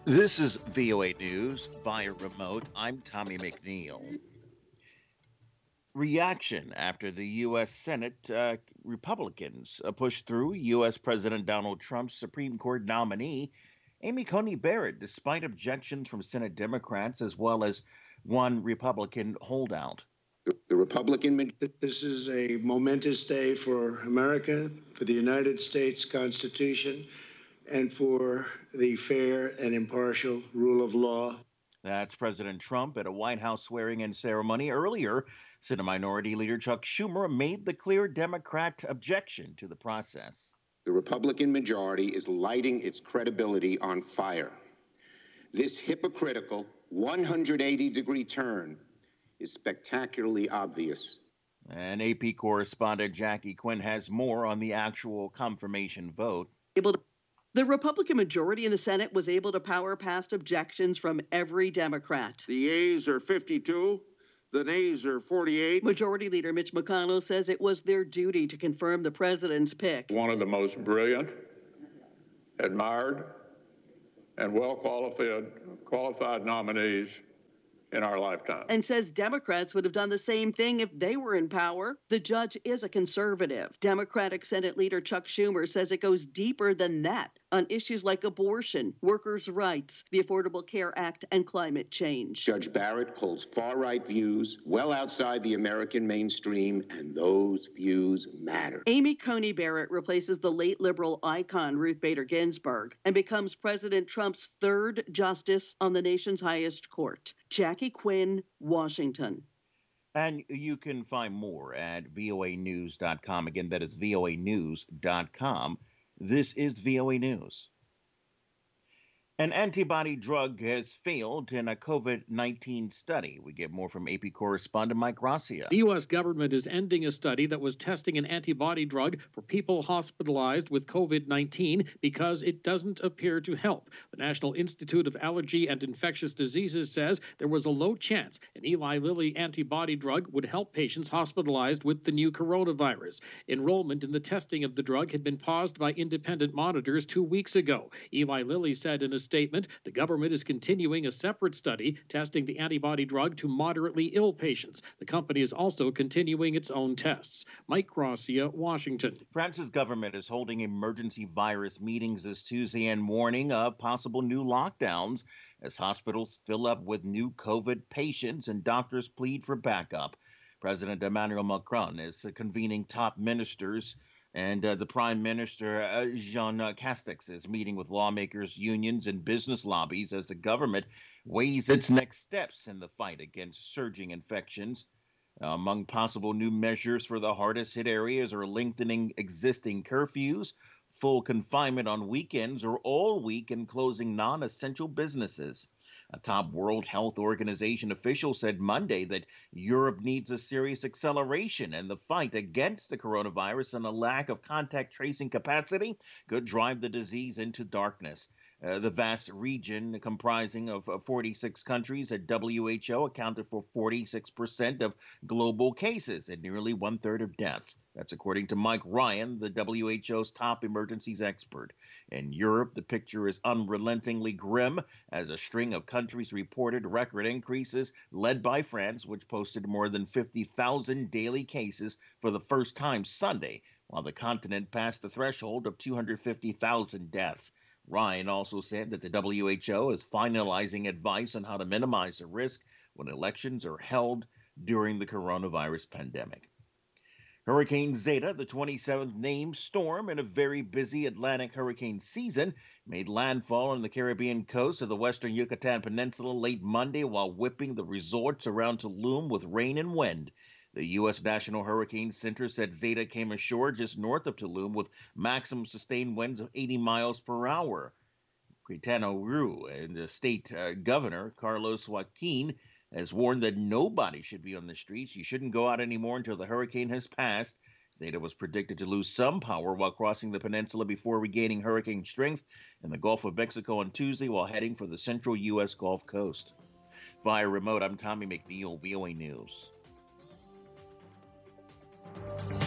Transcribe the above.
This is VOA News via remote. I'm Tommy McNeil. Reaction after the U.S. Senate Republicans pushed through U.S. President Donald Trump's Supreme Court nominee, Amy Coney Barrett, despite objections from Senate Democrats as well as one Republican holdout. The Republican. This is a momentous day for America, for the United States Constitution, and for the fair and impartial rule of law. That's President Trump at a White House swearing-in ceremony. Earlier, Senate Minority Leader Chuck Schumer made the clear Democrat objection to the process. The Republican majority is lighting its credibility on fire. This hypocritical 180-degree turn is spectacularly obvious. And AP correspondent Jackie Quinn has more on the actual confirmation vote. The Republican majority in the Senate was able to power past objections from every Democrat. The yeas are 52, the nays are 48. Majority Leader Mitch McConnell says it was their duty to confirm the president's pick. One of the most brilliant, admired, and well qualified nominees in our lifetime. And says Democrats would have done the same thing if they were in power. The judge is a conservative. Democratic Senate Leader Chuck Schumer says it goes deeper than that on issues like abortion, workers' rights, the Affordable Care Act, and climate change. Judge Barrett holds far-right views well outside the American mainstream, and those views matter. Amy Coney Barrett replaces the late liberal icon Ruth Bader Ginsburg and becomes President Trump's third justice on the nation's highest court. Jackie Quinn, Washington. And you can find more at voanews.com. Again, that is voanews.com. This is VOA News. An antibody drug has failed in a COVID-19 study. We get more from AP correspondent Mike Gracia. The U.S. government is ending a study that was testing an antibody drug for people hospitalized with COVID-19 because it doesn't appear to help. The National Institute of Allergy and Infectious Diseases says there was a low chance an Eli Lilly antibody drug would help patients hospitalized with the new coronavirus. Enrollment in the testing of the drug had been paused by independent monitors 2 weeks ago. Eli Lilly said in a statement, the government is continuing a separate study testing the antibody drug to moderately ill patients. The company is also continuing its own tests. Mike Gracia, Washington. France's government is holding emergency virus meetings this Tuesday and warning of possible new lockdowns as hospitals fill up with new COVID patients and doctors plead for backup. President Emmanuel Macron is convening top ministers. And the Prime Minister, Jean Castex, is meeting with lawmakers, unions, and business lobbies as the government weighs its next steps in the fight against surging infections. Among possible new measures for the hardest hit areas are lengthening existing curfews, full confinement on weekends or all week, and closing non-essential businesses. A top World Health Organization official said Monday that Europe needs a serious acceleration in the fight against the coronavirus, and a lack of contact tracing capacity could drive the disease into darkness. The vast region comprising of 46 countries at WHO accounted for 46% of global cases and nearly one-third of deaths. That's according to Mike Ryan, the WHO's top emergencies expert. In Europe, the picture is unrelentingly grim as a string of countries reported record increases, led by France, which posted more than 50,000 daily cases for the first time Sunday, while the continent passed the threshold of 250,000 deaths. Ryan also said that the WHO is finalizing advice on how to minimize the risk when elections are held during the coronavirus pandemic. Hurricane Zeta, the 27th named storm in a very busy Atlantic hurricane season, made landfall on the Caribbean coast of the western Yucatan Peninsula late Monday while whipping the resorts around Tulum with rain and wind. The U.S. National Hurricane Center said Zeta came ashore just north of Tulum with maximum sustained winds of 80 miles per hour. Quintana Roo and the state governor, Carlos Joaquin, has warned that nobody should be on the streets. You shouldn't go out anymore until the hurricane has passed. Zeta was predicted to lose some power while crossing the peninsula before regaining hurricane strength in the Gulf of Mexico on Tuesday while heading for the central U.S. Gulf Coast. Via remote, I'm Tommy McNeil, VOA News.